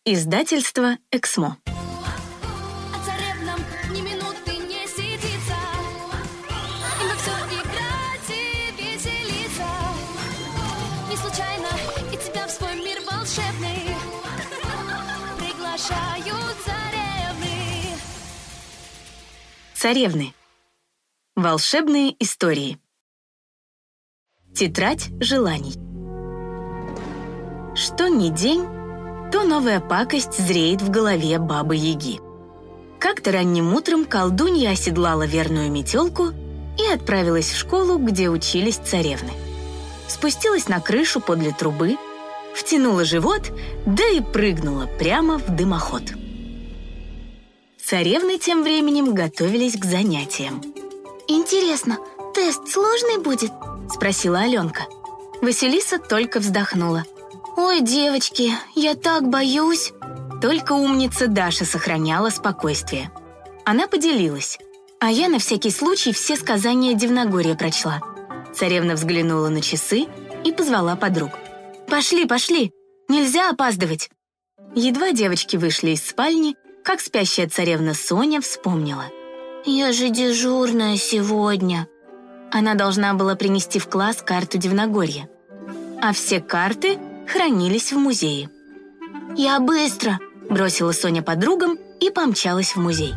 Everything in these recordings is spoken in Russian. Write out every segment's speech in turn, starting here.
Издательство «Эксмо». А царевнам ни минуты не сидится, им во все играть и веселиться. Не случайно и тебя в свой мир волшебный приглашают царевны. Царевны. Волшебные истории. Тетрадь желаний. Что ни день, то новая пакость зреет в голове Бабы-Яги. Как-то ранним утром колдунья оседлала верную метелку и отправилась в школу, где учились царевны. Спустилась на крышу подле трубы, втянула живот, да и прыгнула прямо в дымоход. Царевны тем временем готовились к занятиям. «Интересно, тест сложный будет?» — спросила Аленка. Василиса только вздохнула. «Ой, девочки, я так боюсь!» Только умница Даша сохраняла спокойствие. Она поделилась. А я на всякий случай все сказания Дивногорья прочла. Царевна взглянула на часы и позвала подруг. «Пошли, пошли! Нельзя опаздывать!» Едва девочки вышли из спальни, как спящая царевна Соня вспомнила. «Я же дежурная сегодня!» Она должна была принести в класс карту Дивногорья. А все карты хранились в музее. «Я быстро!» — бросила Соня подругам и помчалась в музей.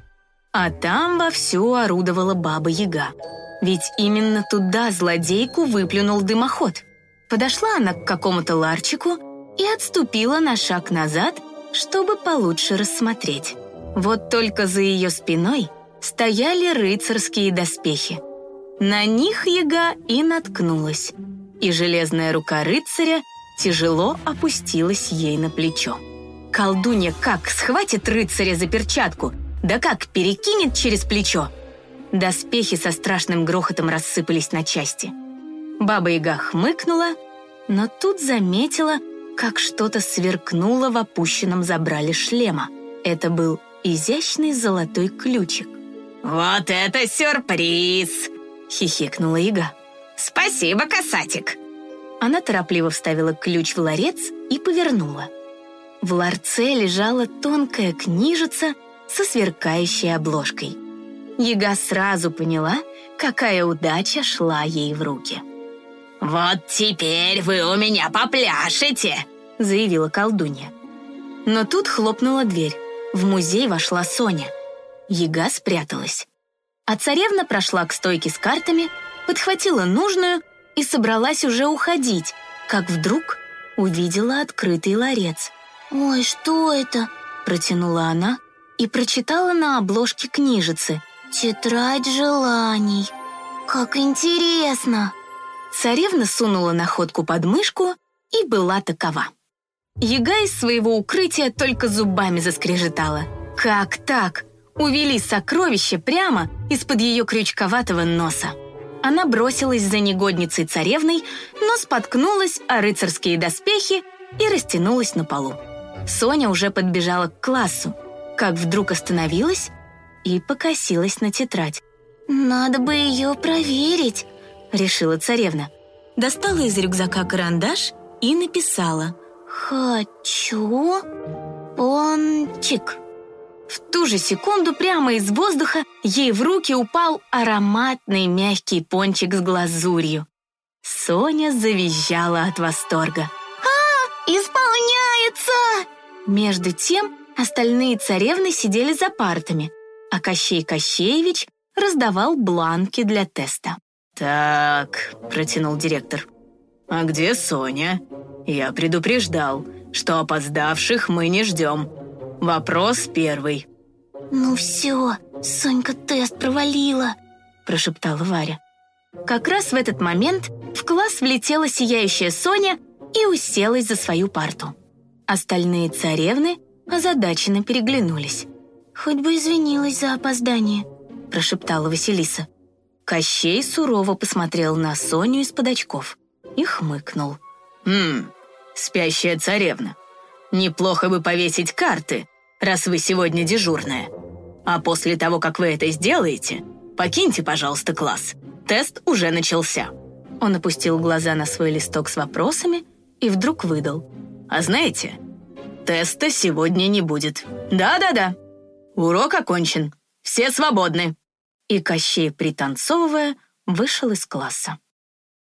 А там вовсю орудовала Баба-Яга. Ведь именно туда злодейку выплюнул дымоход. Подошла она к какому-то ларчику и отступила на шаг назад, чтобы получше рассмотреть. Вот только за ее спиной стояли рыцарские доспехи. На них Яга и наткнулась, и железная рука рыцаря тяжело опустилась ей на плечо. Колдунья как схватит рыцаря за перчатку, да как перекинет через плечо. Доспехи со страшным грохотом рассыпались на части. Баба-Яга хмыкнула, но тут заметила, как что-то сверкнуло в опущенном забрале шлема. Это был изящный золотой ключик. «Вот это сюрприз!» — хихикнула Яга. «Спасибо, касатик!» Она торопливо вставила ключ в ларец и повернула. В ларце лежала тонкая книжица со сверкающей обложкой. Яга сразу поняла, какая удача шла ей в руки. «Вот теперь вы у меня попляшете!» — заявила колдунья. Но тут хлопнула дверь. В музей вошла Соня. Яга спряталась. А царевна прошла к стойке с картами, подхватила нужную и собралась уже уходить, как вдруг увидела открытый ларец. «Ой, что это?» — протянула она и прочитала на обложке книжицы. «Тетрадь желаний. Как интересно!» Царевна сунула находку под мышку и была такова. Яга из своего укрытия только зубами заскрежетала. Как так? Увели сокровище прямо из-под ее крючковатого носа. Она бросилась за негодницей царевной, но споткнулась о рыцарские доспехи и растянулась на полу. Соня уже подбежала к классу, как вдруг остановилась и покосилась на тетрадь. «Надо бы ее проверить», — решила царевна. Достала из рюкзака карандаш и написала «Хочу пончик». В ту же секунду прямо из воздуха ей в руки упал ароматный мягкий пончик с глазурью. Соня завизжала от восторга. Исполняется! Между тем остальные царевны сидели за партами, а Кощей Кощеевич раздавал бланки для теста. «Так», — протянул директор, — «а где Соня? Я предупреждал, что опоздавших мы не ждем. Вопрос первый». «Ну все, Сонька тест провалила», — прошептала Варя. Как раз в этот момент в класс влетела сияющая Соня и уселась за свою парту. Остальные царевны озадаченно переглянулись. «Хоть бы извинилась за опоздание», — прошептала Василиса. Кощей сурово посмотрел на Соню из-под очков и хмыкнул. Спящая царевна, неплохо бы повесить карты, раз вы сегодня дежурная. А после того, как вы это сделаете, покиньте, пожалуйста, класс. Тест уже начался». Он опустил глаза на свой листок с вопросами и вдруг выдал. «А знаете, теста сегодня не будет. Да-да-да. Урок окончен. Все свободны». И Кощей, пританцовывая, вышел из класса.